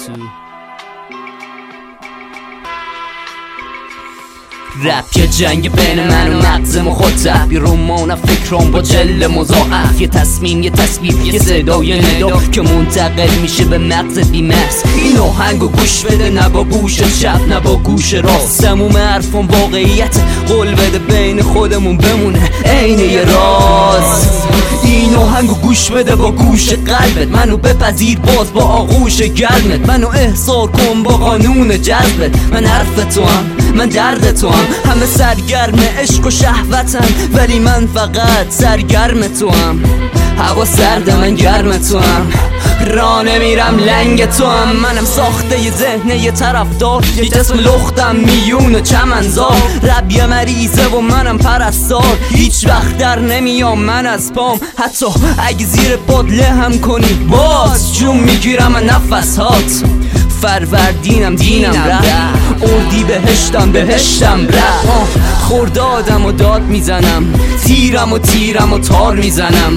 تو رپ یه جنگ بین من و مغزم و خود تعبیر رمان فکرام با جل مضاعف، یه تصمیم یه تصویر یه صدا یه ندا که منتقل میشه به مغز بی‌مرز. این آهنگو گوش بده نه با گوش چپ نه با گوش راست، تموم حرفم واقعیت، قول بده بین خودمون بمونه عین یه راز. این آهنگو گوش بده با گوش قلبت، منو بپذیر باز با آغوش گرمت، منو احضار کن با قانون جذبت. من حرف تو هم من درد تو هم، همه سرگرم عشق و شهوتن ولی من فقط سرگرم تو هم. هوا سرد من گرم تو هم، راه نمیرم لنگ تو هم. منم ساخته ی ذهن یه طرفدار، یه جسم لختم میون و چمنزار. رب یه مریضه و منم پرستار، هیچ وقت در نمیام من از پام، حتی اگه زیر پادله هم کنی باز جون میگیرم من نفس هات. فروردینم دینم رفت، اردی بهشتم رفت. خردادم و داد میزنم، تیرم و تار میزنم.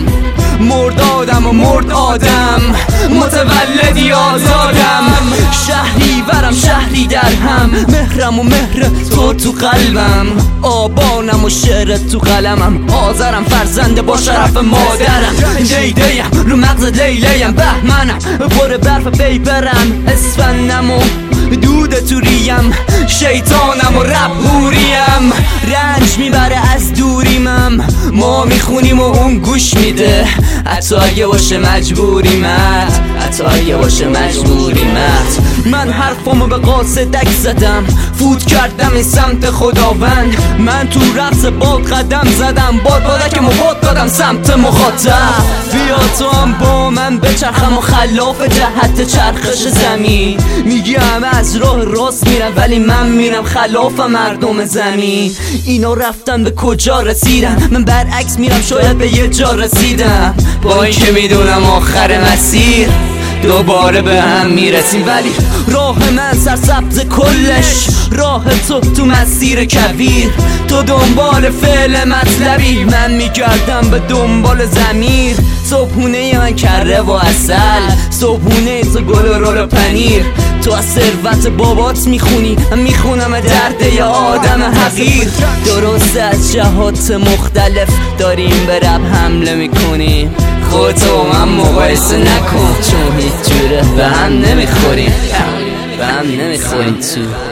مردادم و مرد آدم، متولدی آزادم. شهری ورم شهری در هم، مهرم و مهر تو قلبم. آبانم و شعر تو قلمم، آذرم فرزنده با شرف مادرم. دیدیم رو مغز لیلیم، بهمنم پر برف بیبرم. اسفندم و دود تو ریم، شیطانم و رب هوریم. رنج میبره از دوریمم، ما میخونیم و اون گوش میده. حتی اگه باشه مجبوریمت، حتی اگه باشه مجبوریمت. من حرفمو به قاصدک زدم، فوت کردم این سمت خداوند. من تو رقص باد قدم زدم، بادکمو باد دادم سمت مخاطب. بیا تو هم با من بچرخم و خلاف جهت چرخش زمین. میگی همه از راه راست میرم ولی من میرم خلاف مردم زمین. اینا رفتن به کجا رسیدن، من برعکس میرم شاید به یه جا رسیدم. با این که میدونم آخر مسیر دوباره به هم میرسیم، ولی راه من سرسبز کلش، راه تو مسیر کویر. تو دنبال فعل مطلبی، من میگردم به دنبال ضمیر. صبحونه من کره و عسل، صبحونه تو گل و رول و پنیر. تو از ثروت بابات میخونی، من میخونم درد یه آدم حقیر. درسته از جهات مختلف داریم به رب حمله میکنیم، خودتو من مقایسه نکن چون هیچ جوره به هم نمیخوریم تو